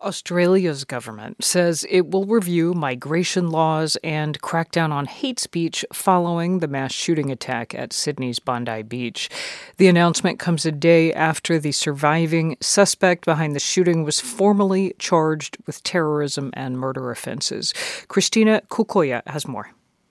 Australia's government says it will review migration laws and crack down on hate speech following the mass shooting attack at Sydney's Bondi Beach. The announcement comes a day after the surviving suspect behind the shooting was formally charged with terrorism and murder offenses. Christina Kukoya has more.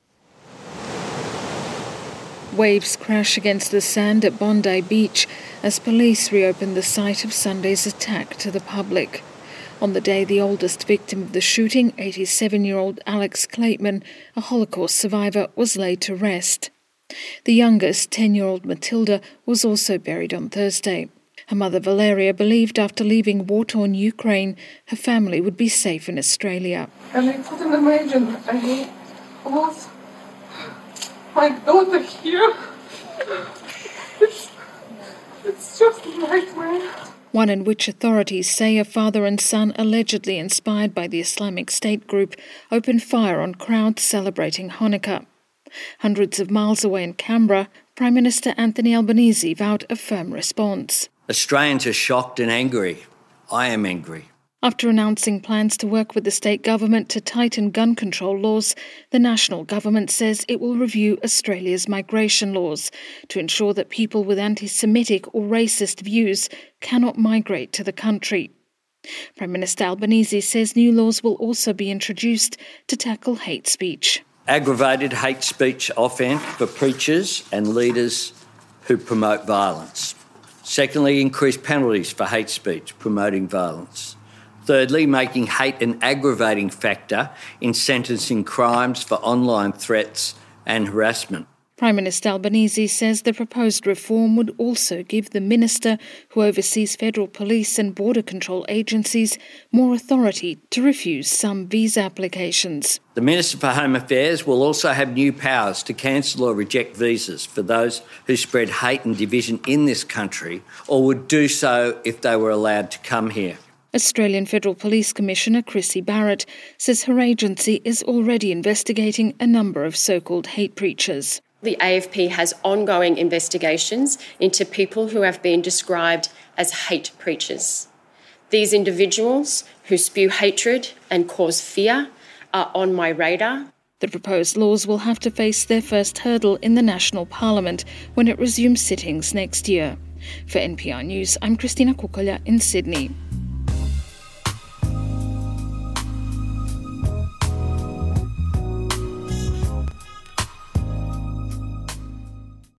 Waves crash against the sand at Bondi Beach as police reopen the site of Sunday's attack to the public. On the day the oldest victim of the shooting, 87-year-old Alex Clateman, a Holocaust survivor, was laid to rest. The youngest, 10-year-old Matilda, was also buried on Thursday. Her mother Valeria believed after leaving war-torn Ukraine, her family would be safe in Australia. And I couldn't imagine I lost my daughter here. It's just a nightmare. One in which authorities say a father and son, allegedly inspired by the Islamic State group, opened fire on crowds celebrating Hanukkah. Hundreds of miles away in Canberra, Prime Minister Anthony Albanese vowed a firm response. Australians are shocked and angry. I am angry. After announcing plans to work with the state government to tighten gun control laws, the national government says it will review Australia's migration laws to ensure that people with anti-Semitic or racist views cannot migrate to the country. Prime Minister Albanese says new laws will also be introduced to tackle hate speech. Aggravated hate speech offence for preachers and leaders who promote violence. Secondly, increased penalties for hate speech promoting violence. Thirdly, making hate an aggravating factor in sentencing crimes for online threats and harassment. Prime Minister Albanese says the proposed reform would also give the minister who oversees federal police and border control agencies more authority to refuse some visa applications. The Minister for Home Affairs will also have new powers to cancel or reject visas for those who spread hate and division in this country or would do so if they were allowed to come here. Australian Federal Police Commissioner Chrissy Barrett says her agency is already investigating a number of so-called hate preachers. The AFP has ongoing investigations into people who have been described as hate preachers. These individuals who spew hatred and cause fear are on my radar. The proposed laws will have to face their first hurdle in the National Parliament when it resumes sittings next year. For NPR News, I'm Christina Kukoya in Sydney.